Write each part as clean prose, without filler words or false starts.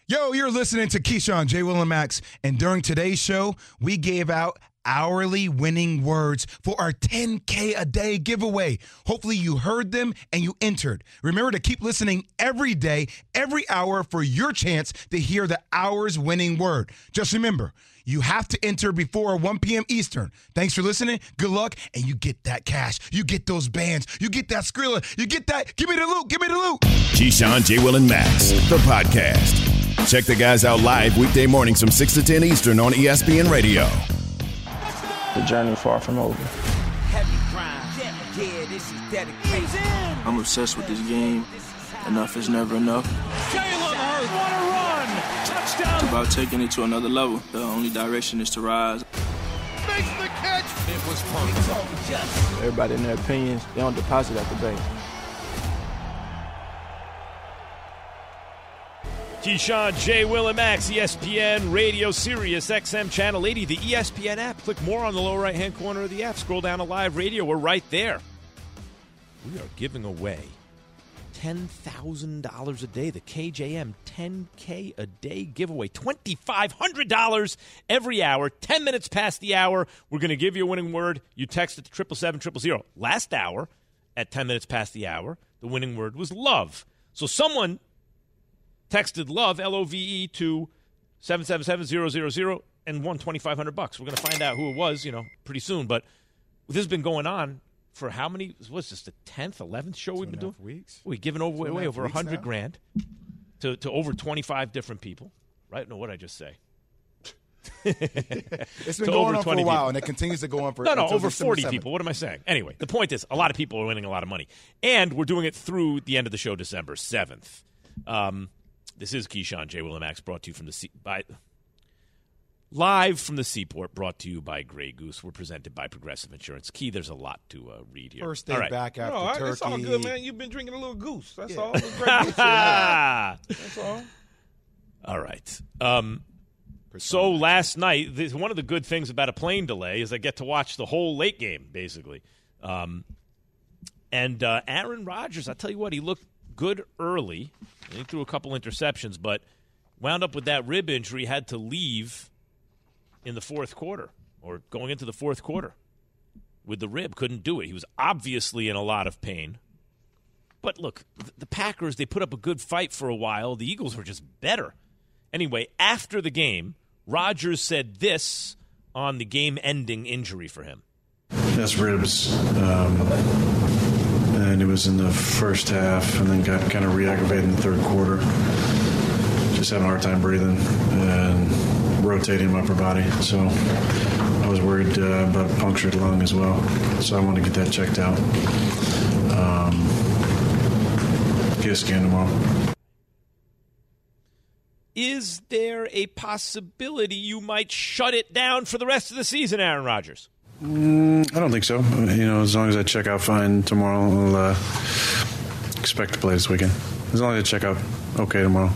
Yo, you're listening to Keyshawn, J. Will, and Max, and during today's show, we gave out hourly winning words for our 10K a day giveaway. Hopefully you heard them and you entered. Remember to keep listening every day, every hour for your chance to hear the hour's winning word. Just remember, you have to enter before 1 p.m. Eastern. Thanks for listening. Good luck, and you get that cash. You get those bands. You get that Skrilla. You get that. Give me the loot. Give me the loot. Keyshawn, J. Will, and Max, the podcast. Check the guys out live weekday mornings from 6 to 10 Eastern on ESPN Radio. The journey far from over. I'm obsessed with this game. Enough is never enough. Jalen Hurts, what a run! Touchdown! It's about taking it to another level. The only direction is to rise. Makes the catch! It was perfect. Everybody in their opinions, they don't deposit at the bank. Keyshawn, J. Will, and Max, ESPN Radio, Sirius XM Channel 80, the ESPN app. Click more on the lower right-hand corner of the app. Scroll down to Live Radio. We're right there. We are giving away $10,000 a day. The KJM 10K a day giveaway. $2,500 every hour. 10 minutes past the hour, we're going to give you a winning word. You text it to 777-000. Last hour, at 10 minutes past the hour, the winning word was love. So someone texted love, L-O-V-E, to 777-000 and won $2,500. We're going to find out who it was, pretty soon. But this has been going on for how many? What's this, the 10th, 11th show we've been doing? Weeks. We've given away over $100,000 to over 25 different people. Right? No, what did I just say? It's been going on for a while, and it continues to go on for No, over 40 people. What am I saying? Anyway, the point is, a lot of people are winning a lot of money. And we're doing it through the end of the show, December 7th. This is Keyshawn, J. Will, and Max, brought to you from live from the Seaport, brought to you by Grey Goose. We're presented by Progressive Insurance. Key, there's a lot to read here. First day back after Turkey. It's all good, man. You've been drinking a little goose. That's all. That's all. All right. So last night, one of the good things about a plane delay is I get to watch the whole late game, basically. And Aaron Rodgers, I tell you what, he looked good early. He threw a couple interceptions, but wound up with that rib injury, had to leave in the fourth quarter or going into the fourth quarter with the rib. Couldn't do it. He was obviously in a lot of pain. But look, the Packers, they put up a good fight for a while. The Eagles were just better. Anyway, after the game, Rodgers said this on the game-ending injury for him. That's ribs. And it was in the first half and then got kind of re-aggravated in the third quarter. Just having a hard time breathing and rotating my upper body. So I was worried about a punctured lung as well. So I want to get that checked out. Get a scan tomorrow. Is there a possibility you might shut it down for the rest of the season, Aaron Rodgers? I don't think so. As long as I check out fine tomorrow, I'll expect to play this weekend. As long as I check out okay tomorrow.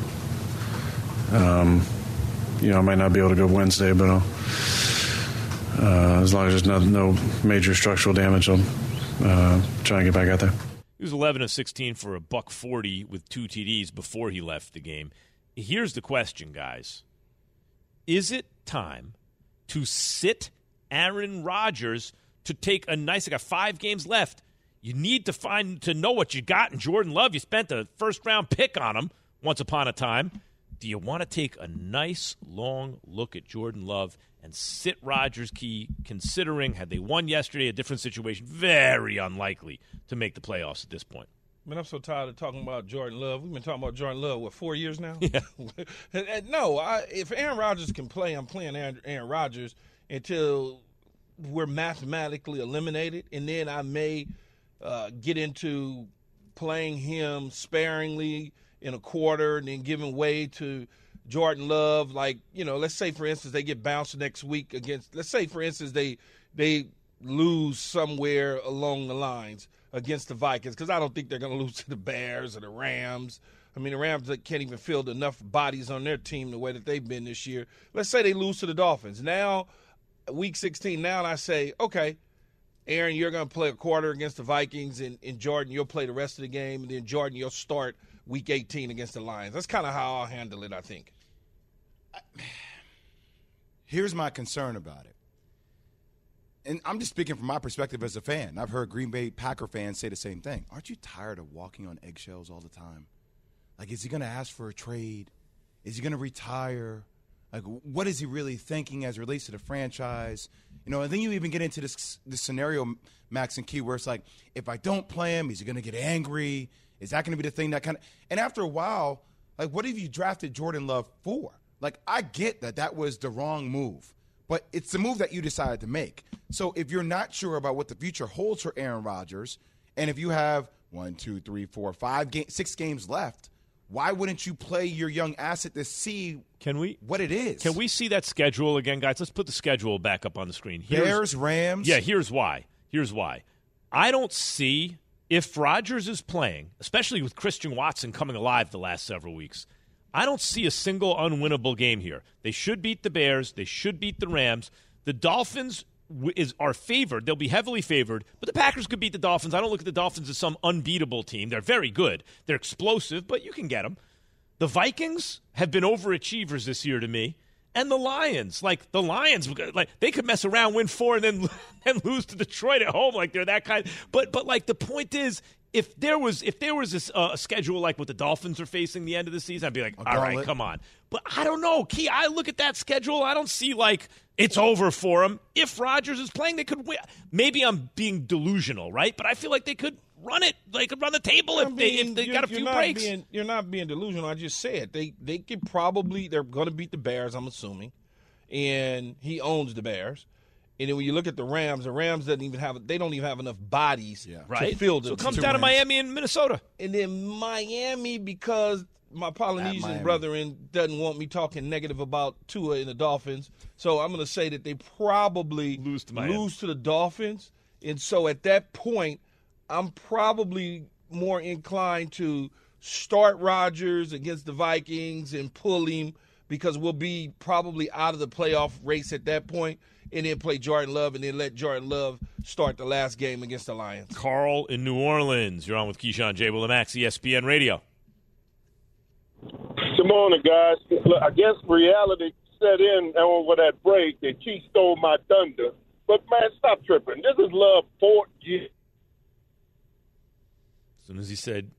I might not be able to go Wednesday, but as long as there's no major structural damage, I'll try and get back out there. He was 11 of 16 for $140 with 2 TDs before he left the game. Here's the question, guys. Is it time to sit Aaron Rodgers to take a nice, I got 5 games left. You need to know what you got in Jordan Love. You spent a first-round pick on him once upon a time. Do you want to take a nice, long look at Jordan Love and sit Rodgers, Key, considering had they won yesterday, a different situation, very unlikely to make the playoffs at this point? Man, I'm so tired of talking about Jordan Love. We've been talking about Jordan Love, 4 years now? Yeah. If Aaron Rodgers can play, I'm playing Aaron Rodgers until we're mathematically eliminated, and then I may get into playing him sparingly in a quarter and then giving way to Jordan Love. Like, let's say, for instance, they get bounced next week against – let's say, for instance, they lose somewhere along the lines against the Vikings, because I don't think they're going to lose to the Bears or the Rams. I mean, the Rams can't even field enough bodies on their team the way that they've been this year. Let's say they lose to the Dolphins. Now, Week 16, now I say, okay, Aaron, you're going to play a quarter against the Vikings, and Jordan, you'll play the rest of the game, and then Jordan, you'll start Week 18 against the Lions. That's kind of how I'll handle it, I think. Here's my concern about it. And I'm just speaking from my perspective as a fan. I've heard Green Bay Packer fans say the same thing. Aren't you tired of walking on eggshells all the time? Like, is he going to ask for a trade? Is he going to retire? Like, what is he really thinking as it relates to the franchise? You know, and then you even get into this scenario, Max and Key, where it's like, if I don't play him, is he going to get angry? Is that going to be the thing that kind of – and after a while, like, what have you drafted Jordan Love for? Like, I get that was the wrong move, but it's the move that you decided to make. So if you're not sure about what the future holds for Aaron Rodgers, and if you have 6 games left, why wouldn't you play your young asset to see what it is? Can we see that schedule again, guys? Let's put the schedule back up on the screen. Bears, Rams. Yeah, here's why. I don't see, if Rodgers is playing, especially with Christian Watson coming alive the last several weeks, I don't see a single unwinnable game here. They should beat the Bears. They should beat the Rams. The Dolphins are favored. They'll be heavily favored, but the Packers could beat the Dolphins. I don't look at the Dolphins as some unbeatable team. They're very good. They're explosive, but you can get them. The Vikings have been overachievers this year to me. And the Lions, they could mess around, win 4, and then lose to Detroit at home. Like, they're that kind. But like, the point is, if there was a schedule like what the Dolphins are facing the end of the season, I'd be like, all right, come on. But I don't know, Key. I look at that schedule. I don't see like it's over for them. If Rodgers is playing, they could win. Maybe I'm being delusional, right? But I feel like they could run it. They could run the table if they got a few breaks. You're not being delusional. I just said they could probably. They're going to beat the Bears, I'm assuming, and he owns the Bears. And then when you look at the Rams don't even have enough bodies to fill them. So it comes down to Miami and Minnesota. And then Miami, because my Polynesian brethren doesn't want me talking negative about Tua and the Dolphins. So I'm going to say that they probably lose to the Dolphins. And so at that point, I'm probably more inclined to start Rodgers against the Vikings and pull him, because we'll be probably out of the playoff race at that point, and then play Jordan Love, and then let Jordan Love start the last game against the Lions. Carl in New Orleans. You're on with Keyshawn, J. Will and Max, ESPN Radio. Good morning, guys. Look, I guess reality set in over that break that Chiefs stole my thunder. But, man, stop tripping. This is Love 4th year. As soon as he said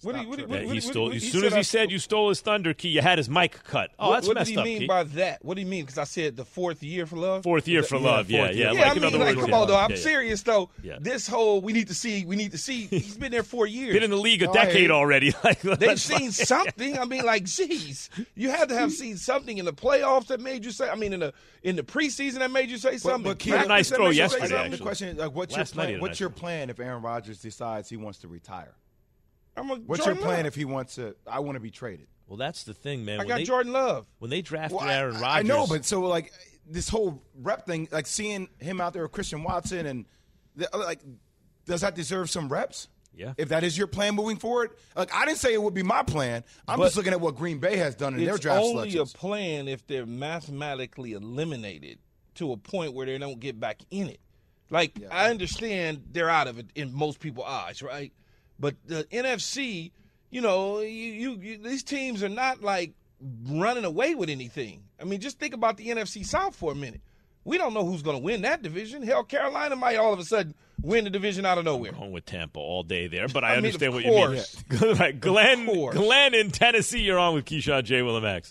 you stole his thunder, Key, you had his mic cut. Oh, that's messed up, What did he mean by that? What do you mean? Because I said the 4th year for Love? 4th year for Love, yeah. Come on, though. I'm serious, though. Yeah. This whole we need to see. He's been there 4 years. Been in the league a decade already. They've seen something. I mean, like, geez. You had to have seen something in the playoffs that made you say, in the preseason that made you say something. But Key, a nice throw yesterday, actually. The question is, like, what's your plan if Aaron Rodgers decides he wants to retire? What's your plan if he wants to? I want to be traded. Well, that's the thing, man. I got Jordan Love. When they drafted Aaron Rodgers, I know, but so like this whole rep thing, like seeing him out there with Christian Watson, and does that deserve some reps? Yeah. If that is your plan moving forward, like, I didn't say it would be my plan. I'm just looking at what Green Bay has done in their draft selections. It's only a plan if they're mathematically eliminated to a point where they don't get back in it. Like, I understand they're out of it in most people's eyes, right? But the NFC, these teams are not like running away with anything. I mean, just think about the NFC South for a minute. We don't know who's going to win that division. Hell, Carolina might all of a sudden win the division out of nowhere. I'm going with Tampa all day there, but I understand what you mean. Right, Glenn in Tennessee, you're on with Keyshawn, J. Will and Max.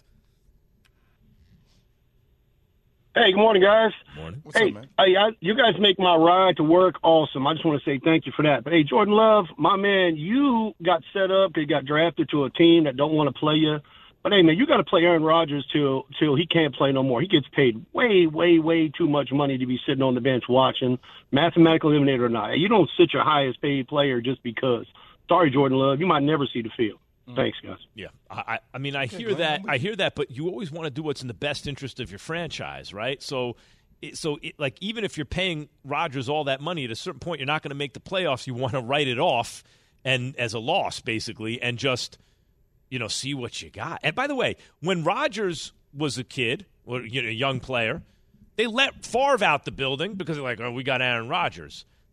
Hey, good morning, guys. Morning. What's up, man? You guys make my ride to work awesome. I just want to say thank you for that. But, hey, Jordan Love, my man, you got set up. You got drafted to a team that don't want to play you. But, hey, man, you got to play Aaron Rodgers till he can't play no more. He gets paid way, way, way too much money to be sitting on the bench watching, mathematical eliminator or not. You don't sit your highest paid player just because. Sorry, Jordan Love. You might never see the field. Thanks, guys. Yeah, I mean, I hear that, but you always want to do what's in the best interest of your franchise, right? So even if you're paying Rodgers all that money, at a certain point, you're not going to make the playoffs. You want to write it off and as a loss, basically, and just see what you got. And by the way, when Rodgers was a kid, or a young player, they let Favre out the building because they're like, oh, we got Aaron Rodgers.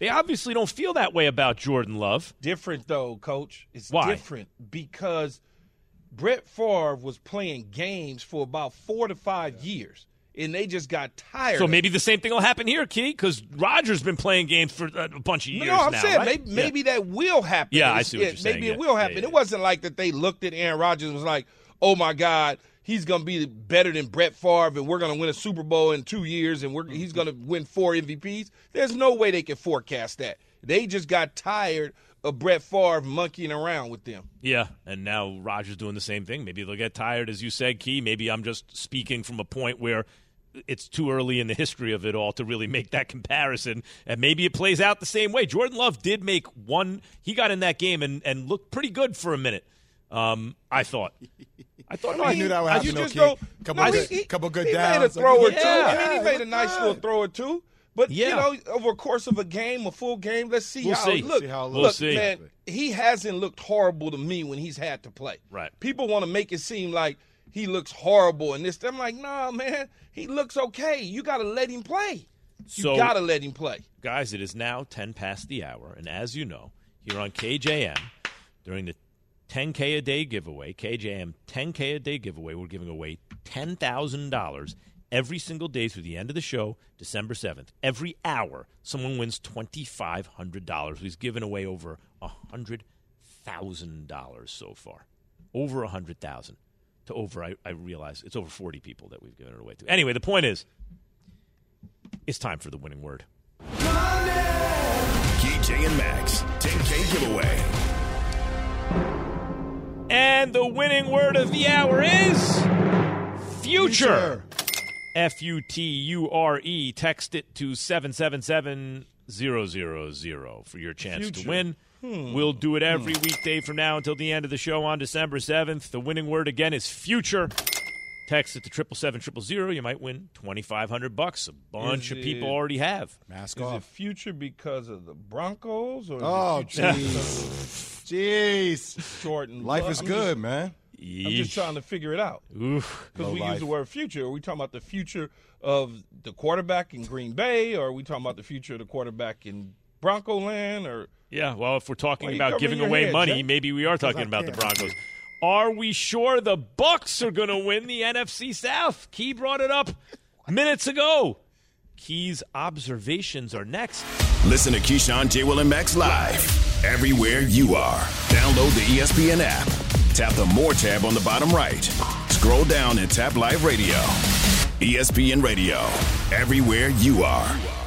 They obviously don't feel that way about Jordan Love. Different, though, Coach. It's Why? different because Brett Favre was playing games for about 4 to 5 years, and they just got tired. So maybe the same thing will happen here, Key, because Rodgers been playing games for a bunch of years now. I'm saying right? maybe that will happen. Yeah, I see what you're saying. Maybe it will happen. It wasn't like that they looked at Aaron Rodgers and was like, oh, my God, he's going to be better than Brett Favre, and we're going to win a Super Bowl in 2 years, and he's going to win 4 MVPs. There's no way they can forecast that. They just got tired of Brett Favre monkeying around with them. Yeah, and now Rodgers doing the same thing. Maybe they'll get tired, as you said, Key. Maybe I'm just speaking from a point where it's too early in the history of it all to really make that comparison, and maybe it plays out the same way. Jordan Love did make one. He got in that game and looked pretty good for a minute, I thought. I knew that would happen. You just don't. Couple good he downs. He made a throw or two. Yeah. He made a nice little throw or two. But, over a course of a game, a full game, let's see how it looks. We'll see. Man, he hasn't looked horrible to me when he's had to play. Right. People want to make it seem like he looks horrible and this. I'm like, nah, man, he looks okay. You got to let him play. You got to let him play. Guys, it is now 10 past the hour, and as you know, here on KJM, during the 10K a day giveaway, KJM 10K a day giveaway, we're giving away $10,000 every single day through the end of the show, December 7th. Every hour, someone wins $2,500. We've given away over $100,000 so far. Over $100,000 to over, I realize, it's over 40 people that we've given it away to. Anyway, the point is, it's time for the winning word. KJ and Max, 10K giveaway. And the winning word of the hour is future. F-U-T-U-R-E. Text it to 777-000 for your chance to win. We'll do it every weekday from now until the end of the show on December 7th. The winning word again is future. Text it to 777-000. You might win $2,500. A bunch of people already have. Mask Is off. it future because of the Broncos? Or jeez. Jordan. Life is good, man. I'm just trying to figure it out. Because we use the word future. Are we talking about the future of the quarterback in Green Bay, or are we talking about the future of the quarterback in Bronco land? Or Yeah, well, if we're talking Why you about covering giving your away head, money, Jay? maybe we are talking about the Broncos. Are we sure the Bucs are going to win the NFC South? Key brought it up minutes ago. Key's observations are next. Listen to Keyshawn, J. Will, and Max live everywhere you are. Download the ESPN app. Tap the More tab on the bottom right. Scroll down and tap Live Radio. ESPN Radio, everywhere you are.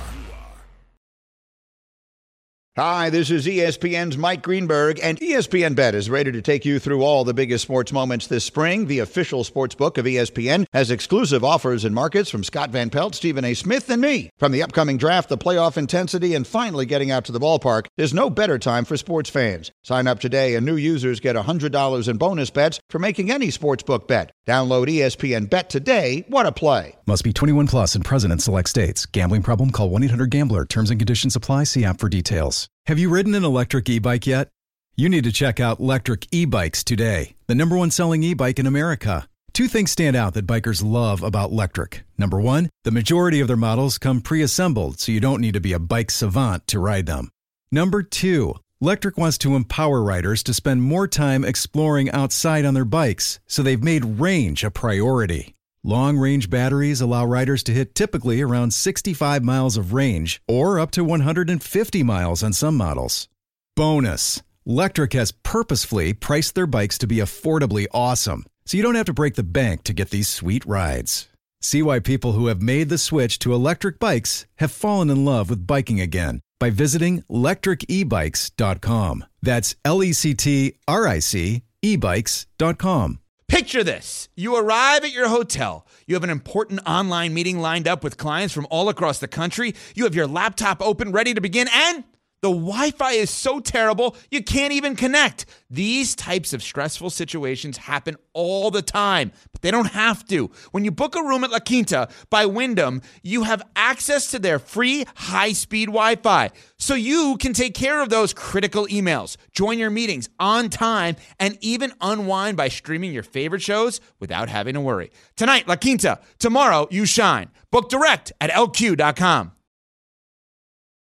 Hi, this is ESPN's Mike Greenberg, and ESPN Bet is ready to take you through all the biggest sports moments this spring. The official sports book of ESPN has exclusive offers and markets from Scott Van Pelt, Stephen A. Smith, and me. From the upcoming draft, the playoff intensity, and finally getting out to the ballpark, there's no better time for sports fans. Sign up today, and new users get $100 in bonus bets for making any sportsbook bet. Download ESPN Bet today. What a play. Must be 21 plus and present in select states. Gambling problem? Call 1-800-GAMBLER. Terms and conditions apply. See app for details. Have you ridden an electric e-bike yet? You need to check out Lectric E-Bikes today, the #1 selling e-bike in America. Two things stand out that bikers love about Lectric. Number one, the majority of their models come pre-assembled, so you don't need to be a bike savant to ride them. Number two, Lectric wants to empower riders to spend more time exploring outside on their bikes, so they've made range a priority. Long-range batteries allow riders to hit typically around 65 miles of range or up to 150 miles on some models. Bonus, Lectric has purposefully priced their bikes to be affordably awesome, so you don't have to break the bank to get these sweet rides. See why people who have made the switch to electric bikes have fallen in love with biking again by visiting lectricebikes.com. That's LECTRIC ebikes.com. Picture this. You arrive at your hotel. You have an important online meeting lined up with clients from all across the country. You have your laptop open, ready to begin, and the Wi-Fi is so terrible, you can't even connect. These types of stressful situations happen all the time, but they don't have to. When you book a room at La Quinta by Wyndham, you have access to their free high-speed Wi-Fi, so you can take care of those critical emails, join your meetings on time, and even unwind by streaming your favorite shows without having to worry. Tonight, La Quinta. Tomorrow, you shine. Book direct at LQ.com.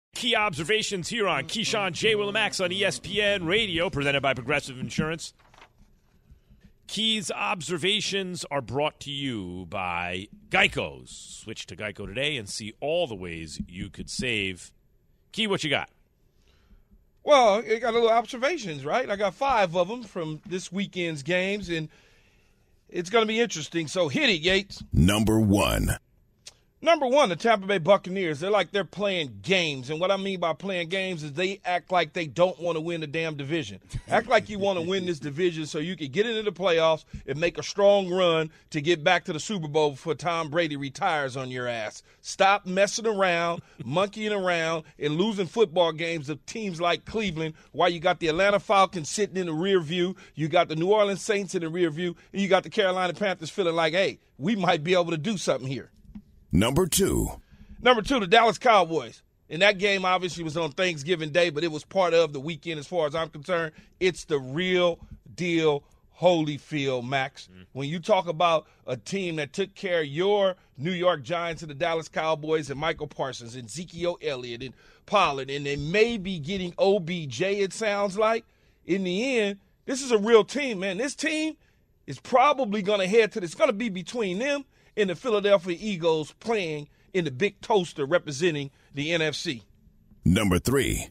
Key observations here on Keyshawn, J. Will, and Max on ESPN Radio, presented by Progressive Insurance. Key's observations are brought to you by Geico. Switch to Geico today and see all the ways you could save. Key, what you got? Well, I got a little observations, right? I got 5 of them from this weekend's games, and it's going to be interesting. So hit it, Yates. Number 1. Number 1, the Tampa Bay Buccaneers. They're playing games. And what I mean by playing games is they act like they don't want to win the damn division. Act like you want to win this division so you can get into the playoffs and make a strong run to get back to the Super Bowl before Tom Brady retires on your ass. Stop messing around, monkeying around, and losing football games to teams like Cleveland while you got the Atlanta Falcons sitting in the rear view, you got the New Orleans Saints in the rear view, and you got the Carolina Panthers feeling like, hey, we might be able to do something here. Number 2, the Dallas Cowboys. And that game obviously was on Thanksgiving Day, but it was part of the weekend as far as I'm concerned. It's the real deal Holyfield, Max. When you talk about a team that took care of your New York Giants and the Dallas Cowboys and Michael Parsons and Ezekiel Elliott and Pollard, and they may be getting OBJ, it sounds like, in the end, this is a real team, man. This team is probably going to head to this. It's going to be between them and the Philadelphia Eagles playing in the big toaster representing the NFC. Number 3,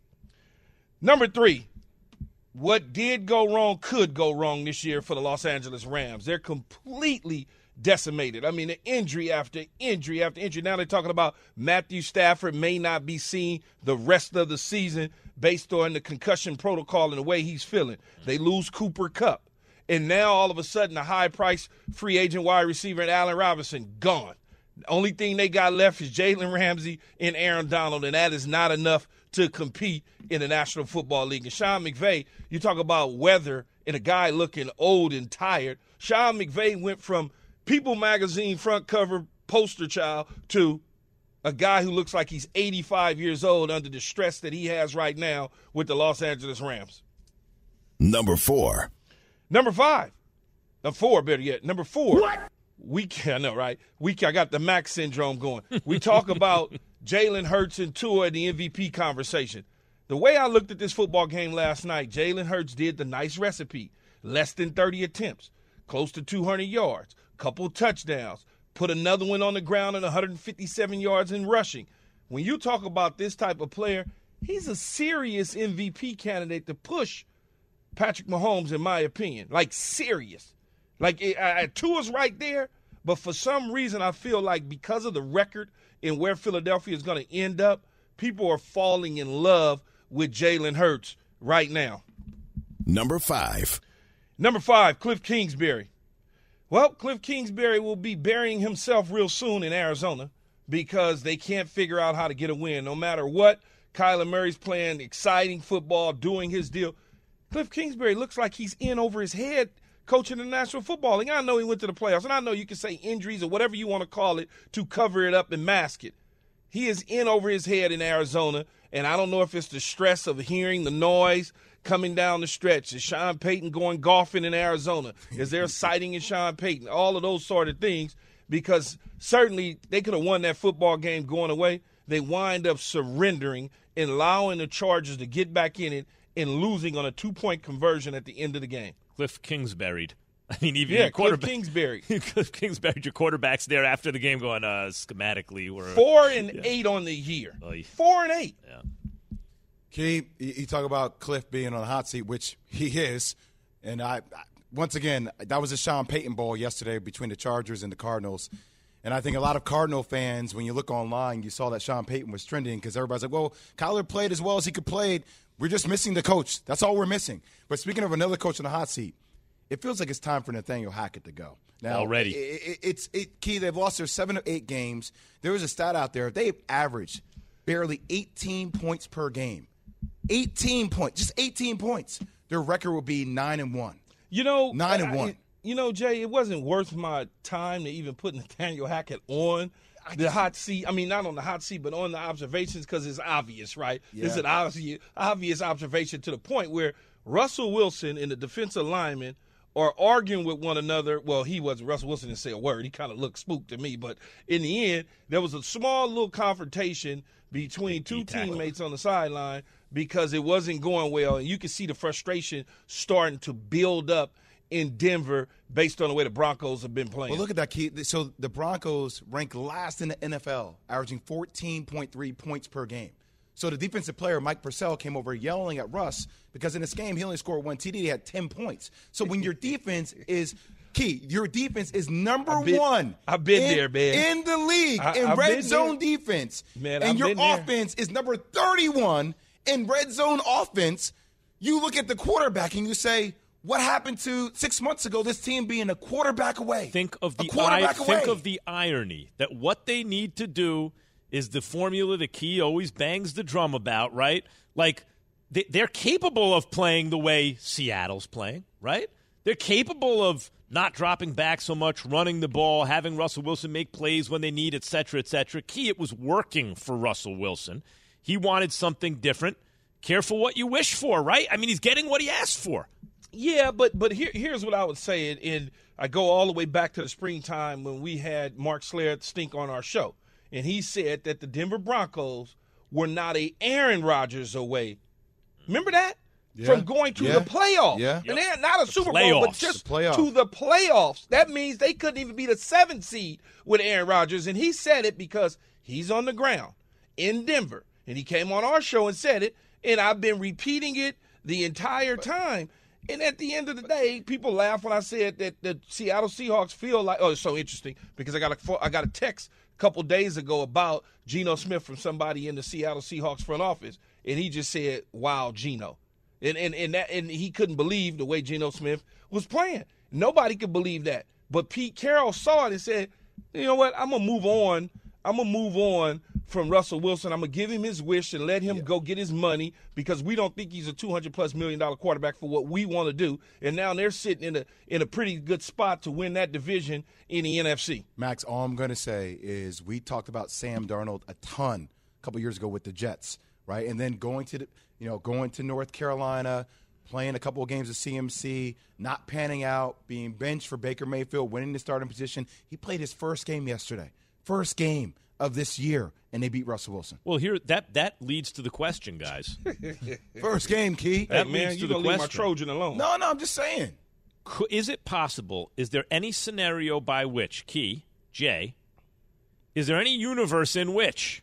what did go wrong could go wrong this year for the Los Angeles Rams. They're completely decimated. I mean, injury after injury after injury. Now they're talking about Matthew Stafford may not be seen the rest of the season based on the concussion protocol and the way he's feeling. They lose Cooper Kupp. And now, all of a sudden, a high-priced free agent wide receiver in Allen Robinson, gone. The only thing they got left is Jalen Ramsey and Aaron Donald, and that is not enough to compete in the National Football League. And Sean McVay, you talk about weather and a guy looking old and tired. Sean McVay went from People magazine front cover poster child to a guy who looks like he's 85 years old under the stress that he has right now with the Los Angeles Rams. Number 4. Number 5. Number 4, better yet. Number 4. What? I know, right? I got the Max syndrome going. We talk about Jalen Hurts and Tua in the MVP conversation. The way I looked at this football game last night, Jalen Hurts did the nice recipe. Less than 30 attempts, close to 200 yards, couple touchdowns, put another one on the ground and 157 yards in rushing. When you talk about this type of player, he's a serious MVP candidate to push Patrick Mahomes, in my opinion. Like, serious. Like, Tua's right there, but for some reason I feel like because of the record and where Philadelphia is going to end up, people are falling in love with Jalen Hurts right now. Number 5, Cliff Kingsbury. Well, Cliff Kingsbury will be burying himself real soon in Arizona because they can't figure out how to get a win. No matter what, Kyler Murray's playing exciting football, doing his deal. Cliff Kingsbury looks like he's in over his head coaching the National Football League. I know he went to the playoffs, and I know you can say injuries or whatever you want to call it to cover it up and mask it. He is in over his head in Arizona, and I don't know if it's the stress of hearing the noise coming down the stretch. Is Sean Payton going golfing in Arizona? Is there a sighting in Sean Payton? All of those sort of things, because certainly they could have won that football game going away. They wind up surrendering and allowing the Chargers to get back in it and losing on a 2-point conversion at the end of the game. Cliff Kingsbury. I mean, even your quarterback. Cliff Kingsbury. Cliff Kingsbury, your quarterback's there after the game going, schematically. We're 4-8 on the year. 4-8. Yeah. Key, you talk about Cliff being on the hot seat, which he is. And once again, that was a Sean Payton ball yesterday between the Chargers and the Cardinals. And I think a lot of Cardinal fans, when you look online, you saw that Sean Payton was trending because everybody's like, well, Kyler played as well as he could play. We're just missing the coach. That's all we're missing. But speaking of another coach on the hot seat, it feels like it's time for Nathaniel Hackett to go. Now, already. Key, they've lost their 7 or 8 games. There was a stat out there. They've averaged barely 18 points per game. 18 points. Just 18 points. Their record will be 9-1. 9-1. Jay, it wasn't worth my time to even put Nathaniel Hackett on the hot seat. I mean, not on the hot seat, but on the observations because it's obvious, right? Yeah. It's an obvious observation to the point where Russell Wilson and the defensive linemen are arguing with one another. Well, Russell Wilson didn't say a word. He kind of looked spooked to me. But in the end, there was a small little confrontation between two teammates on the sideline because it wasn't going well. And you could see the frustration starting to build up in Denver based on the way the Broncos have been playing. Well, look at that, Keith. So the Broncos rank last in the NFL, averaging 14.3 points per game. So the defensive player, Mike Purcell, came over yelling at Russ because in this game he only scored 1 TD. He had 10 points. So when your defense is key, your defense is number one. I've been there, man. In the league in red zone defense. Man, and your offense is number 31 in red zone offense. You look at the quarterback and you say, what happened to 6 months ago, this team being a quarterback away? Think of the irony that what they need to do is the formula that Key always bangs the drum about, right? Like, they're capable of playing the way Seattle's playing, right? They're capable of not dropping back so much, running the ball, having Russell Wilson make plays when they need, et cetera, et cetera. Key, it was working for Russell Wilson. He wanted something different. Careful what you wish for, right? I mean, he's getting what he asked for. Yeah, but here's what I would say, and I go all the way back to the springtime when we had Mark Stink on our show. And he said that the Denver Broncos were not a Aaron Rodgers away. Remember that? Yeah. From going to the playoffs. Yeah. And they're not a Super Bowl, but just to the playoffs. That means they couldn't even be the 7th seed with Aaron Rodgers. And he said it because he's on the ground in Denver. And he came on our show and said it. And I've been repeating it the entire time. And at the end of the day, people laugh when I said that the Seattle Seahawks feel like, oh, it's so interesting because I got a text a couple days ago about Geno Smith from somebody in the Seattle Seahawks front office, and he just said, "Wow, Geno," and he couldn't believe the way Geno Smith was playing. Nobody could believe that, but Pete Carroll saw it and said, "You know what? I'm gonna move on. I'm gonna move on from Russell Wilson. I'm gonna give him his wish and let him go get his money because we don't think he's a $200+ million quarterback for what we want to do." And now they're sitting in a pretty good spot to win that division in the NFC. Max, all I'm gonna say is we talked about Sam Darnold a ton a couple years ago with the Jets, right? And then going to North Carolina, playing a couple of games of CMC, not panning out, being benched for Baker Mayfield, winning the starting position. He played his first game yesterday. First game of this year, and they beat Russell Wilson. Well, here that leads to the question, guys. First game, Key. Hey, man, you don't leave my Trojan alone. No, I'm just saying. Is it possible? Is there any scenario by which, Key, Jay, is there any universe in which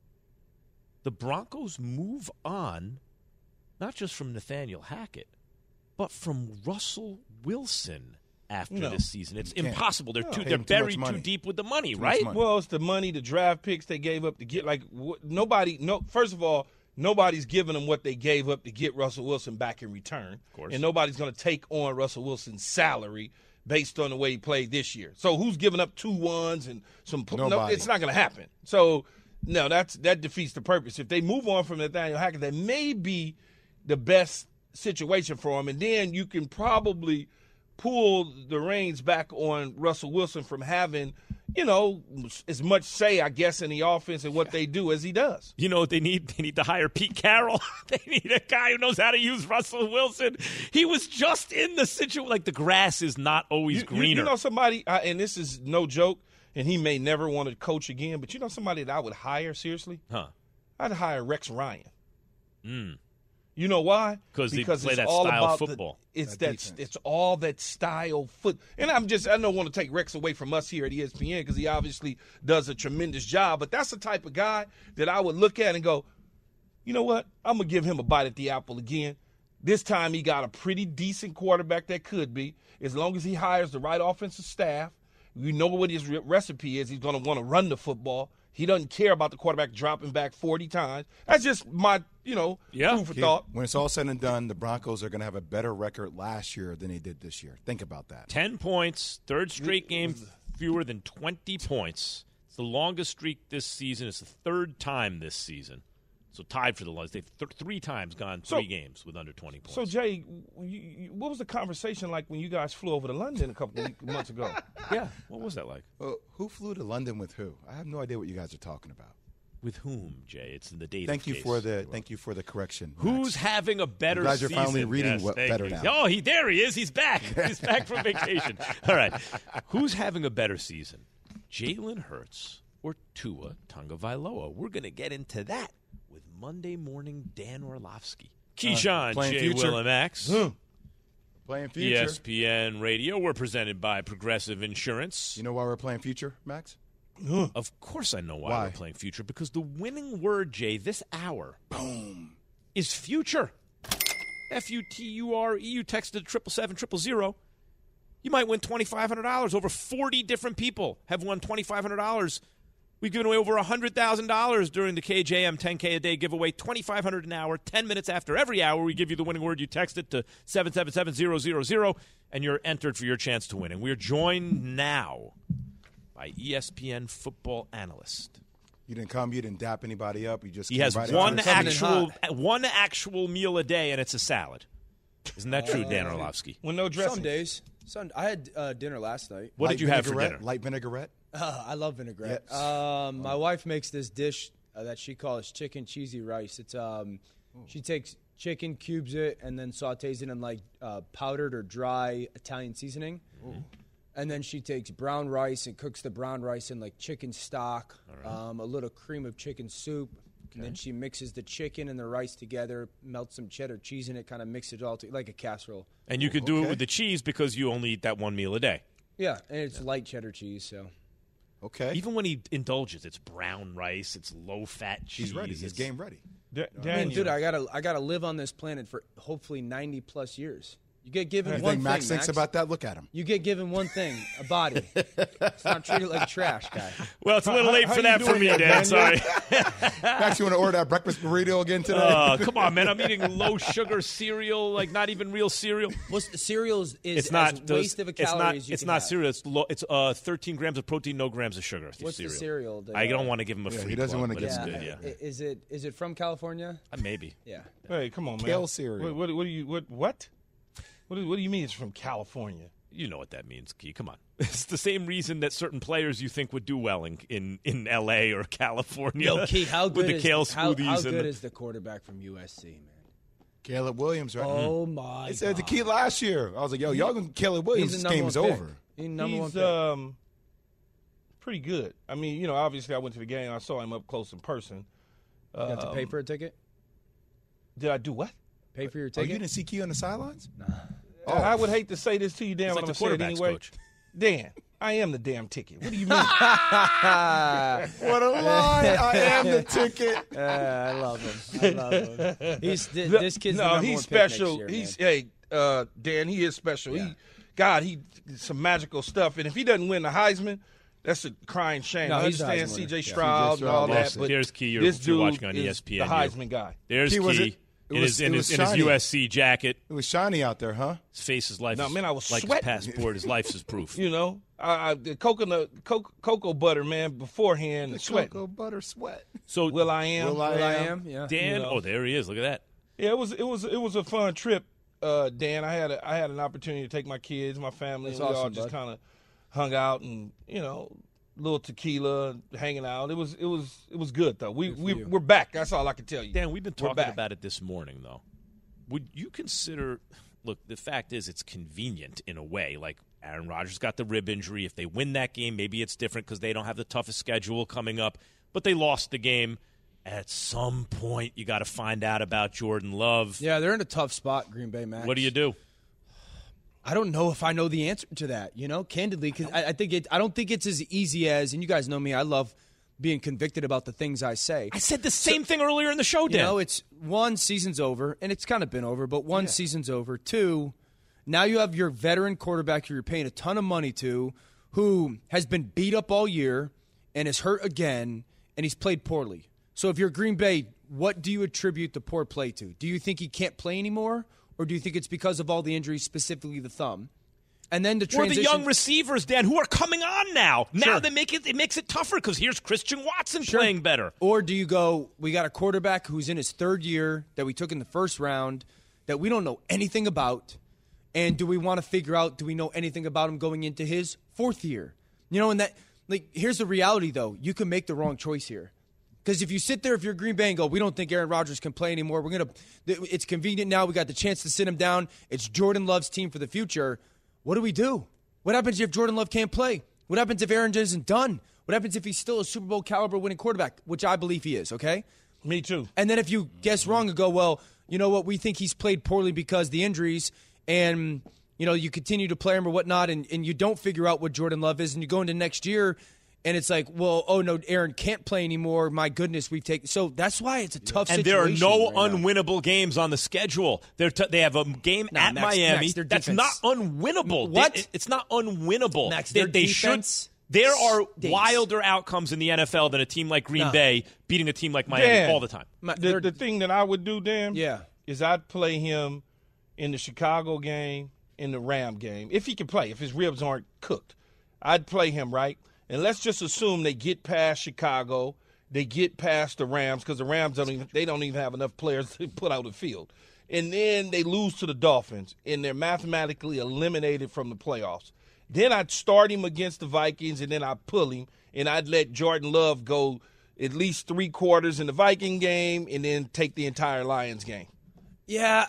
the Broncos move on, not just from Nathaniel Hackett, but from Russell Wilson after this season? It's impossible. They're buried too deep with the money, right? Well, it's the money, the draft picks they gave up to get. First of all, nobody's giving them what they gave up to get Russell Wilson back in return. Of course. And nobody's going to take on Russell Wilson's salary based on the way he played this year. So who's giving up 2 1s and some? No, it's not going to happen. So no, that defeats the purpose. If they move on from Nathaniel Hackett, that may be the best situation for him, and then you can probably pull the reins back on Russell Wilson from having, as much say, I guess, in the offense and what they do as he does. You know what they need? They need to hire Pete Carroll. They need a guy who knows how to use Russell Wilson. He was just in the situation. Like, the grass is not always greener. You know somebody, and this is no joke, and he may never want to coach again, but you know somebody that I would hire, seriously? Huh. I'd hire Rex Ryan. You know why? Because it's that all style about football. It's all that style foot. And I don't want to take Rex away from us here at ESPN because he obviously does a tremendous job. But that's the type of guy that I would look at and go, you know what? I'm going to give him a bite at the apple again. This time he got a pretty decent quarterback that could be. As long as he hires the right offensive staff, you know what his recipe is. He's going to want to run the football. He doesn't care about the quarterback dropping back 40 times. That's just my, food for thought. When it's all said and done, the Broncos are going to have a better record last year than they did this year. Think about that. 10 points, third straight game fewer than 20 points. It's the longest streak this season. It's the third time this season. So tied for the longest. They've 3 times gone 3 games with under 20 points. So, Jay, what was the conversation like when you guys flew over to London a couple of months ago? Yeah. What was that like? Who flew to London with who? I have no idea what you guys are talking about. With whom, Jay? It's in the data. Thank you for the correction. Who's having a better I'm glad season? you're finally reading Yes, better you. now. Oh, there he is. He's back. He's back from vacation. All right. Who's having a better season? Jalen Hurts or Tua Tagovailoa? We're going to get into that with Monday Morning Dan Orlovsky. Keyshawn, J. Will, and Max. Playing future. ESPN Radio. We're presented by Progressive Insurance. You know why we're playing future, Max? Of course I know why we're playing future, because the winning word, Jay, this hour is future. F-U-T-U-R-E. You texted 777-000. You might win $2,500. Over 40 different people have won $2,500. We've given away over $100,000 during the KJM 10K a day giveaway, $2,500 an hour, 10 minutes after every hour. We give you the winning word. You text it to 777-000, and you're entered for your chance to win. And we're joined now by ESPN football analyst. You didn't come. You didn't dap anybody up. You just He has one actual meal a day, and it's a salad. Isn't that true, Dan Orlovsky? With no dressing. Some days. I had dinner last night. What did you have for dinner? Light vinaigrette. I love vinaigrette. Yes. My wife makes this dish that she calls chicken cheesy rice. It's she takes chicken, cubes it, and then sautés it in like powdered or dry Italian seasoning. Ooh. And then she takes brown rice and cooks the brown rice in like chicken stock, a little cream of chicken soup. Okay. And then she mixes the chicken and the rice together, melts some cheddar cheese in it, kind of mix it all like a casserole. And you could do it with the cheese because you only eat that one meal a day. Yeah, and it's light cheddar cheese, so. Okay. Even when he indulges, it's brown rice, it's low-fat cheese. He's ready. He's game ready. Dude, I gotta live on this planet for hopefully 90+ years. You get given one thing, Max thinks about that? Look at him. You get given one thing, a body. It's not treated like trash, guy. Well, it's a little late for that for me, Dan. Sorry. Max, you want to order that breakfast burrito again today? Oh, come on, man. I'm eating low-sugar cereal, like not even real cereal. What's the cereal is it's not as waste of a calories It's not cereal. It's 13 grams of protein, no grams of sugar. What's the cereal? I don't want to give him a free He doesn't want to give him good, yeah. Is it from California? Maybe. Yeah. Hey, come on, man. Kale cereal. What do you mean it's from California? You know what that means, Key. Come on. It's the same reason that certain players you think would do well in L.A. or California. Yo, Key, how good with the kale smoothies? How good is the quarterback from USC, man? Caleb Williams, right? Oh, my God. It said the key last year. I was like, yo, y'all going to Caleb Williams. This game is over. He's pretty good. I mean, obviously I went to the game. I saw him up close in person. You have to pay for a ticket? Did I do what? Pay for your Oh, ticket? you didn't see Key on the sidelines? Nah. I would hate to say this to you, Dan, but I'm going to say it anyway. Coach. Dan, I am the damn ticket. What do you mean? What a lie. I am the ticket. I love him. This kid's the number he's one special. Pick next Year, Dan, he is special. Yeah. He some magical stuff. And if he doesn't win the Heisman, that's a crying shame. I understand C.J. Stroud and all that, but here's Key. This dude watching on is ESPN. the Heisman guy. There's Key. In his USC jacket. It was shiny out there, huh? His face is life. No, man, I was like sweating. his passport. His life's his proof. The cocoa butter, man, beforehand, the sweating. Cocoa butter sweat. So Will I am? Yeah. Dan, there he is. Look at that. Yeah, it was a fun trip, Dan. I had an opportunity to take my kids, my family, and we all just kind of hung out and little tequila, hanging out. It was good though. We're back. That's all I can tell you. Dan, we've been talking about it this morning though. Would you consider? Look, the fact is, it's convenient in a way. Like Aaron Rodgers got the rib injury. If they win that game, maybe it's different because they don't have the toughest schedule coming up. But they lost the game. At some point, you got to find out about Jordan Love. Yeah, they're in a tough spot, Green Bay, Max. What do you do? I don't know if I know the answer to that, candidly, because I don't think it's as easy as, and you guys know me, I love being convicted about the things I say. I said the same thing earlier in the show, Dan. It's one, season's over, and it's kind of been over, but one, season's over. Two, now you have your veteran quarterback who you're paying a ton of money to, who has been beat up all year and is hurt again, and he's played poorly. So if you're Green Bay, what do you attribute the poor play to? Do you think he can't play anymore? Or do you think it's because of all the injuries, specifically the thumb? And then the transition. Or the young receivers, Dan, who are coming on now. Now it makes it tougher because here's Christian Watson playing better. Or do you go, we got a quarterback who's in his third year that we took in the first round that we don't know anything about, and do we want to figure out, do we know anything about him going into his fourth year? And that, here's the reality, though. You can make the wrong choice here. Because if you sit there, if you're Green Bay and go, we don't think Aaron Rodgers can play anymore. It's convenient now. We got the chance to sit him down. It's Jordan Love's team for the future. What do? What happens if Jordan Love can't play? What happens if Aaron isn't done? What happens if he's still a Super Bowl caliber winning quarterback, which I believe he is, okay? Me too. And then if you guess wrong and go, well, you know what, we think he's played poorly because the injuries, and you continue to play him or whatnot, and you don't figure out what Jordan Love is, and you go into next year, and it's like, well, oh no, Aaron can't play anymore. My goodness, we've taken. So that's why it's a tough situation. And there are no right unwinnable games on the schedule. They have a game at Miami. That's not unwinnable. What? It's not unwinnable. Max, they should. There are wilder outcomes in the NFL than a team like Green Bay beating a team like Miami all the time. The thing that I would do, Dan, yeah, is I'd play him in the Chicago game, in the Ram game, if he can play, if his ribs aren't cooked. I'd play him, right? And let's just assume they get past Chicago, they get past the Rams, because the Rams don't even have enough players to put out the field. And then they lose to the Dolphins, and they're mathematically eliminated from the playoffs. Then I'd start him against the Vikings, and then I'd pull him, and I'd let Jordan Love go at least 3 quarters in the Viking game and then take the entire Lions game. Yeah,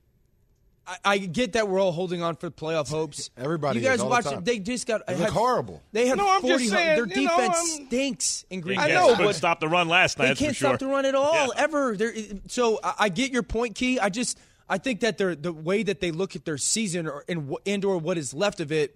I get that we're all holding on for playoff hopes. Everybody, you guys all watch the it. time. They just got. They look horrible. They had I'm 40. just saying, their defense stinks in Green Bay. I know, couldn't stop the run last night. They can't stop the run at all, ever. So I get your point, Key. I think that the way that they look at their season or what is left of it.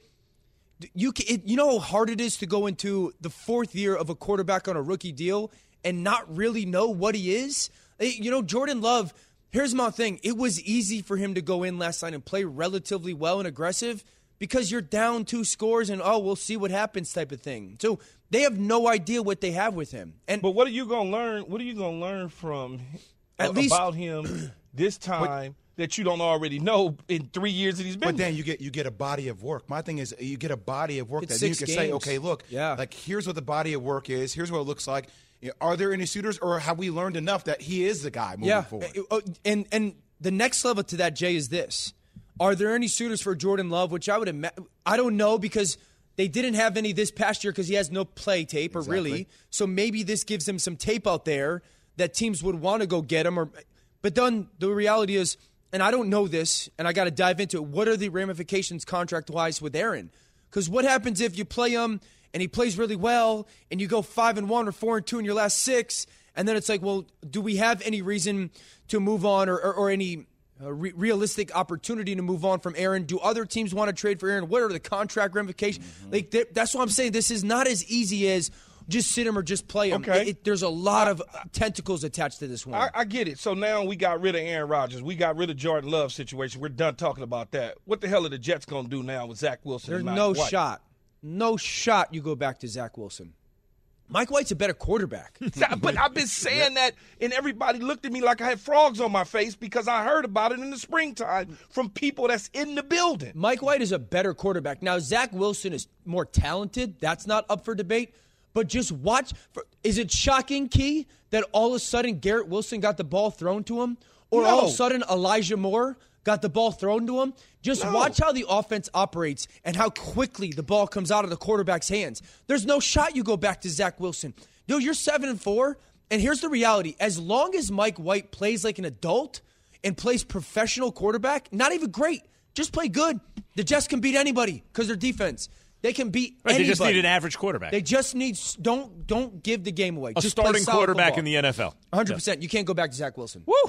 You know how hard it is to go into the 4th year of a quarterback on a rookie deal and not really know what he is. Jordan Love. Here's my thing. It was easy for him to go in last night and play relatively well and aggressive because you're down 2 scores and, we'll see what happens type of thing. So they have no idea what they have with him. But what are you going to learn? What are you going to learn from about him this time that you don't already know in 3 years that he's been? But then you get a body of work. My thing is you get a body of work that you can say, okay, look, like here's what the body of work is. Here's what it looks like. Are there any suitors, or have we learned enough that he is the guy moving forward? And the next level to that, Jay, is this. Are there any suitors for Jordan Love, which I would imagine – I don't know because they didn't have any this past year because he has no play tape or really. So maybe this gives him some tape out there that teams would want to go get him. But then the reality is – and I don't know this, and I got to dive into it. What are the ramifications contract-wise with Aaron? Because what happens if you play him – and he plays really well, and you go 5-1 or 4-2 in your last 6, and then it's like, well, do we have any reason to move on or any realistic opportunity to move on from Aaron? Do other teams want to trade for Aaron? What are the contract ramifications? That's why I'm saying this is not as easy as just sit him or just play him. Okay. There's a lot of tentacles attached to this one. I get it. So now we got rid of Aaron Rodgers. We got rid of Jordan Love situation. We're done talking about that. What the hell are the Jets going to do now with Zach Wilson? There's no shot. No shot you go back to Zach Wilson. Mike White's a better quarterback. But I've been saying that, and everybody looked at me like I had frogs on my face because I heard about it in the springtime from people that's in the building. Mike White is a better quarterback. Now, Zach Wilson is more talented. That's not up for debate. But just watch. Is it shocking, Key, that all of a sudden Garrett Wilson got the ball thrown to him? Or all of a sudden Elijah Moore got the ball thrown to him? Just watch how the offense operates and how quickly the ball comes out of the quarterback's hands. There's no shot you go back to Zach Wilson. Dude, you're 7-4, and here's the reality. As long as Mike White plays like an adult and plays professional quarterback, not even great, just play good. The Jets can beat anybody because their defense. They can beat anybody. They just need an average quarterback. They just need – don't give the game away. A just starting quarterback in the NFL. 100%. Yeah. You can't go back to Zach Wilson. Woo!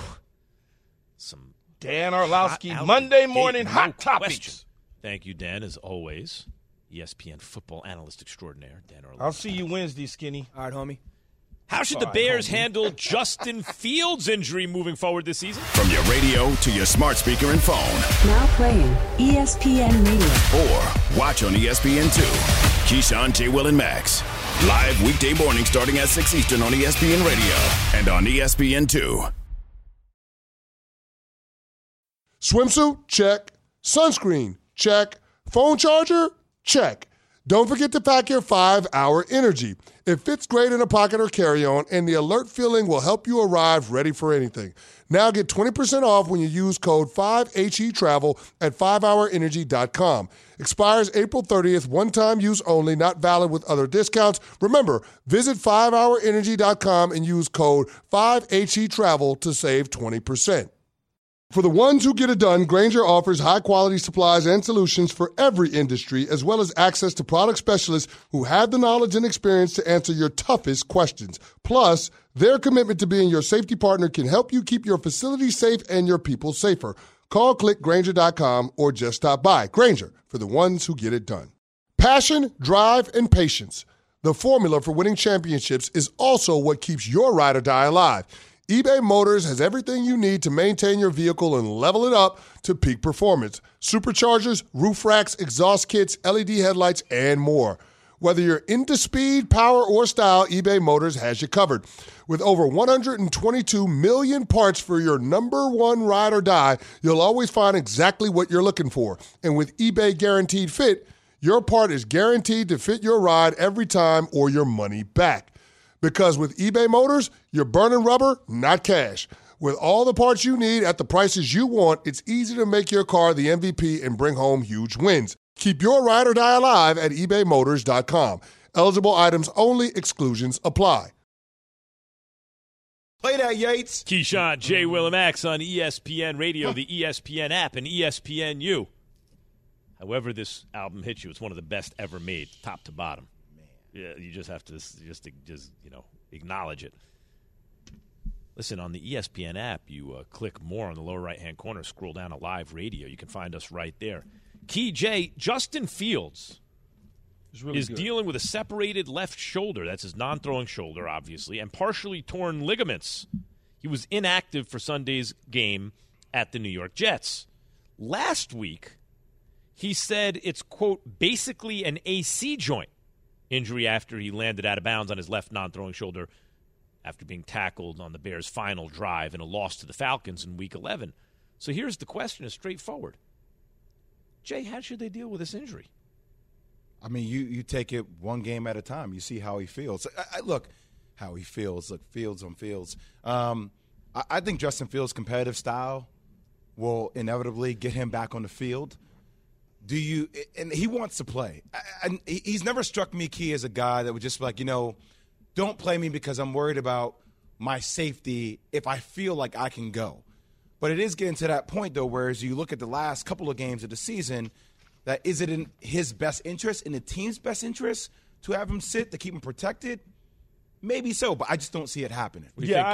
Some Dan Orlowski, Monday morning hot topics. Thank you, Dan, as always. ESPN football analyst extraordinaire, Dan Orlowski. I'll see you Wednesday, Skinny. All right, homie. How should the Bears handle Justin Fields' injury moving forward this season? From your radio to your smart speaker and phone. Now playing ESPN Radio. Or watch on ESPN2. Keyshawn, J. Will, and Max. Live weekday morning starting at 6 Eastern on ESPN Radio and on ESPN2. Swimsuit? Check. Sunscreen? Check. Phone charger? Check. Don't forget to pack your 5-Hour Energy. It fits great in a pocket or carry-on, and the alert feeling will help you arrive ready for anything. Now get 20% off when you use code 5HETRAVEL at 5hourenergy.com. Expires April 30th, one-time use only, not valid with other discounts. Remember, visit 5hourenergy.com and use code 5HETRAVEL to save 20%. For the ones who get it done, Grainger offers high-quality supplies and solutions for every industry, as well as access to product specialists who have the knowledge and experience to answer your toughest questions. Plus, their commitment to being your safety partner can help you keep your facility safe and your people safer. Call, click Grainger.com, or just stop by. Grainger, for the ones who get it done. Passion, drive, and patience. The formula for winning championships is also what keeps your ride or die alive. eBay Motors has everything you need to maintain your vehicle and level it up to peak performance. Superchargers, roof racks, exhaust kits, LED headlights, and more. Whether you're into speed, power, or style, eBay Motors has you covered. With over 122 million parts for your number one ride or die, you'll always find exactly what you're looking for. And with eBay Guaranteed Fit, your part is guaranteed to fit your ride every time or your money back. Because with eBay Motors, you're burning rubber, not cash. With all the parts you need at the prices you want, it's easy to make your car the MVP and bring home huge wins. Keep your ride or die alive at ebaymotors.com. Eligible items only. Exclusions apply. Play that, Yates. Keyshawn, J. Will and Max on ESPN Radio, the ESPN app, and ESPNU. However this album hits you, it's one of the best ever made, top to bottom. Yeah, you just have to just acknowledge it. Listen, on the ESPN app, you click more on the lower right-hand corner, scroll down to live radio. You can find us right there. Key J, Justin Fields is dealing with a separated left shoulder. That's his non-throwing shoulder, obviously, and partially torn ligaments. He was inactive for Sunday's game at the New York Jets. Last week, he said it's, quote, basically an AC joint injury after he landed out of bounds on his left non-throwing shoulder after being tackled on the Bears' final drive in a loss to the Falcons in Week 11. So here's the question, is straightforward. Jay, how should they deal with this injury? I mean, you take it one game at a time. You see how he feels. Look, how he feels. Look, Fields on Fields. I think Justin Fields' competitive style will inevitably get him back on the field. And he wants to play. And he's never struck me, Key, as a guy that would just be like, don't play me because I'm worried about my safety if I feel like I can go. But it is getting to that point, though, where as you look at the last couple of games of the season, that is it in his best interest, in the team's best interest, to have him sit, to keep him protected? Maybe so, but I just don't see it happening.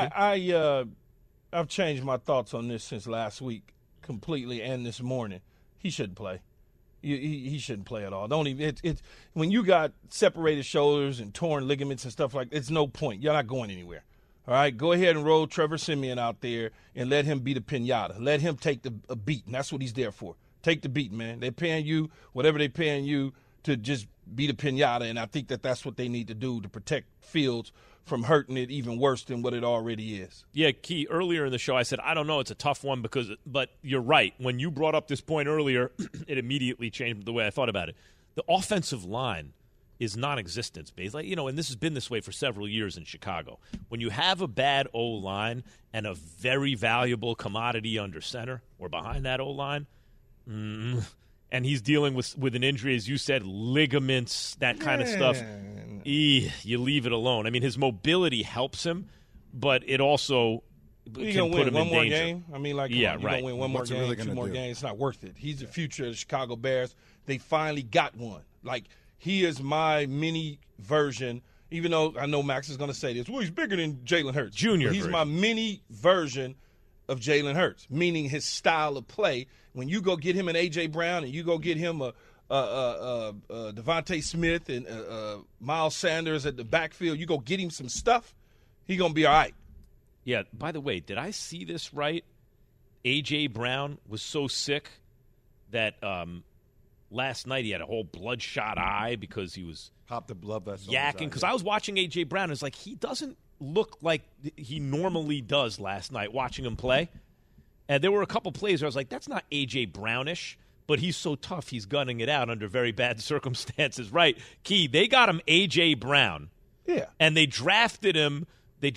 I've changed my thoughts on this since last week completely and this morning. He shouldn't play. He shouldn't play at all. Don't even. It's when you got separated shoulders and torn ligaments and stuff like that, it's no point. You're not going anywhere. All right, go ahead and roll Trevor Siemian out there and let him be the pinata. Let him take a beat, and that's what he's there for. Take the beat, man. They're paying you whatever they're paying you to just be the pinata, and I think that's what they need to do to protect Fields from hurting it even worse than what it already is. Yeah, Key, earlier in the show I said, I don't know, it's a tough one but you're right. When you brought up this point earlier, it immediately changed the way I thought about it. The offensive line is non-existent, basically. And this has been this way for several years in Chicago. When you have a bad O-line and a very valuable commodity under center or behind that O-line, and he's dealing with an injury, as you said, ligaments, that kind of stuff, you leave it alone. I mean, his mobility helps him, but it also can put him in danger. One more game? I mean, you're going to win one more game, two more games. It's not worth it. He's the future of the Chicago Bears. They finally got one. He is my mini version, even though I know Max is going to say this. Well, he's bigger than Jalen Hurts. He's my mini version of Jalen Hurts, meaning his style of play. When you go get him an A.J. Brown and you go get him a Devontae Smith and Miles Sanders at the backfield, you go get him some stuff, he's going to be all right. Yeah, by the way, did I see this right? A.J. Brown was so sick that last night he had a whole bloodshot eye because he was popped the blood vessel yakking. Because I was watching A.J. Brown, and it's like he doesn't look like he normally does last night watching him play. And there were a couple plays where I was like, that's not A.J. Brownish. but he's so tough he's gunning it out under very bad circumstances. Right, Key, they got him A.J. Brown. Yeah. And they drafted him Smith.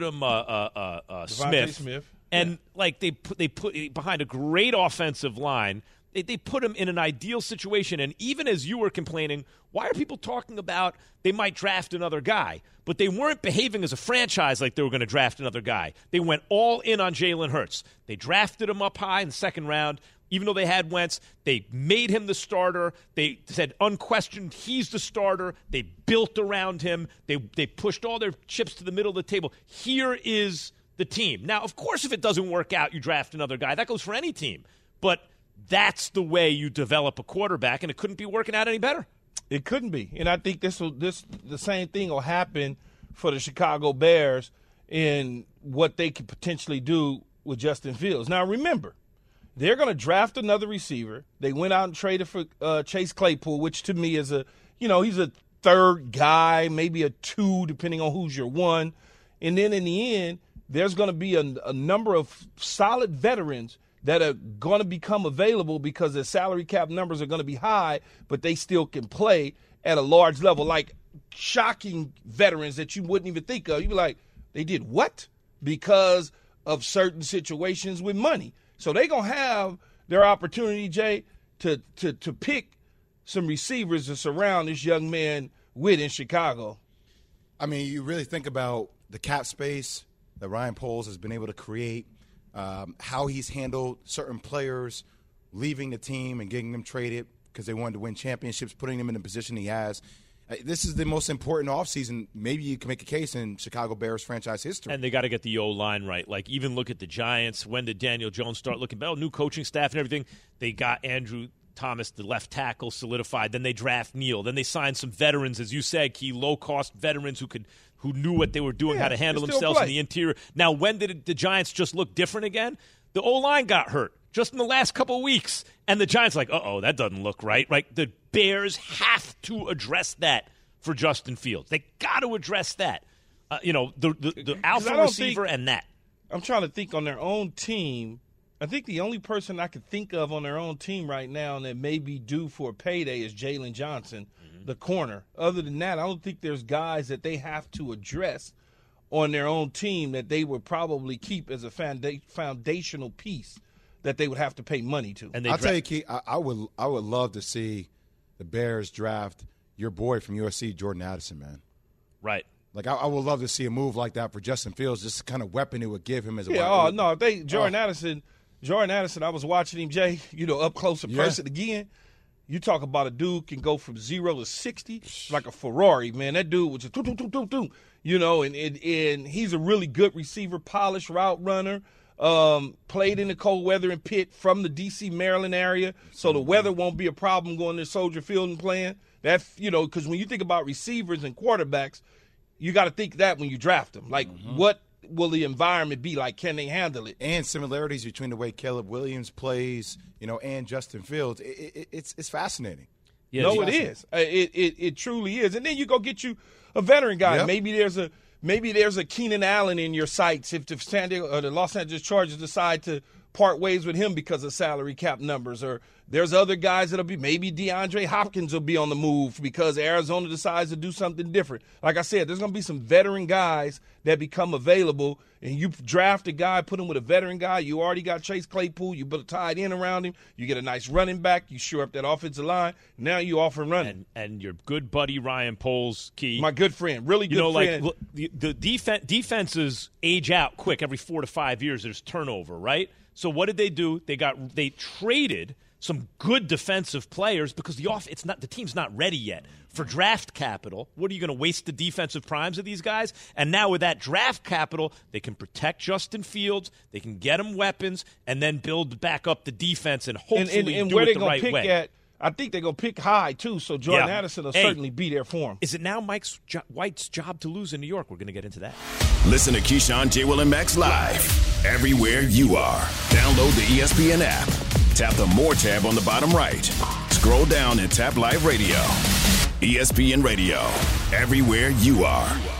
And they put behind a great offensive line. They put him in an ideal situation. And even as you were complaining, why are people talking about they might draft another guy? But they weren't behaving as a franchise like they were going to draft another guy. They went all in on Jalen Hurts. They drafted him up high in the second round. Even though they had Wentz, they made him the starter. They said unquestioned, he's the starter. They built around him. They pushed all their chips to the middle of the table. Here is the team. Now, of course, if it doesn't work out, you draft another guy. That goes for any team. But that's the way you develop a quarterback, and it couldn't be working out any better. It couldn't be. And I think the same thing will happen for the Chicago Bears in what they could potentially do with Justin Fields. Now, remember, they're going to draft another receiver. They went out and traded for Chase Claypool, which to me is he's a third guy, maybe a 2, depending on who's your 1. And then in the end, there's going to be a number of solid veterans that are going to become available because their salary cap numbers are going to be high, but they still can play at a large level. Like shocking veterans that you wouldn't even think of. You'd be like, they did what? Because of certain situations with money. So they're going to have their opportunity, Jay, to pick some receivers to surround this young man with in Chicago. I mean, you really think about the cap space that Ryan Poles has been able to create, how he's handled certain players leaving the team and getting them traded because they wanted to win championships, putting them in the position he has. This is the most important offseason, maybe you can make a case, in Chicago Bears franchise history. And they got to get the O-line right. Like, even look at the Giants. When did Daniel Jones start looking better? New coaching staff and everything. They got Andrew Thomas, the left tackle, solidified. Then they draft Neal. Then they signed some veterans, as you said, Key, low-cost veterans who knew what they were doing, how to handle themselves in the interior. Now, when did the Giants just look different again? The O-line got hurt just in the last couple of weeks. And the Giants like, that doesn't look right. Right? The Bears have to address that for Justin Fields. They got to address that. The alpha receiver and that. I'm trying to think on their own team. I think the only person I could think of on their own team right now that may be due for a payday is Jalen Johnson, the corner. Other than that, I don't think there's guys that they have to address on their own team that they would probably keep as a foundational piece that they would have to pay money to. And I'll tell you, Key, I would love to see the Bears draft your boy from USC, Jordan Addison, man. Right. Like, I would love to see a move like that for Justin Fields, just the kind of weapon it would give him as a Jordan Addison, I was watching him, Jay, up close and personal again. You talk about a dude can go from 0 to 60 like a Ferrari, man. That dude was just and he's a really good receiver, polished route runner. Played in the cold weather in Pitt from the D.C., Maryland area, so the weather won't be a problem going to Soldier Field and playing. That, because when you think about receivers and quarterbacks, you got to think that when you draft them. Like, what will the environment be like? Can they handle it? And similarities between the way Caleb Williams plays, and Justin Fields. It's fascinating. Yeah, it is. It truly is. And then you go get you a veteran guy. Yep. Maybe there's a Keenan Allen in your sights if the Los Angeles Chargers decide to part ways with him because of salary cap numbers. Or there's other guys that'll be, maybe DeAndre Hopkins will be on the move because Arizona decides to do something different. Like I said, there's going to be some veteran guys that become available, and you draft a guy, put him with a veteran guy. You already got Chase Claypool. You put a tight end around him. You get a nice running back. You shore up that offensive line. Now you off and running. And your good buddy Ryan Poles, Key. My good friend, really good friend. Like the defenses age out quick. Every 4 to 5 years, there's turnover, right? So what did they do? They traded some good defensive players because the team's not ready yet for draft capital. What are you going to waste the defensive primes of these guys? And now with that draft capital, they can protect Justin Fields, they can get him weapons, and then build back up the defense and hopefully do it the right way. I think they're going to pick high, too, so Jordan Addison will certainly be there for him. Is it now Mike White's job to lose in New York? We're going to get into that. Listen to Keyshawn, J. Will, and Max live everywhere you are. Download the ESPN app. Tap the More tab on the bottom right. Scroll down and tap Live Radio. ESPN Radio, everywhere you are.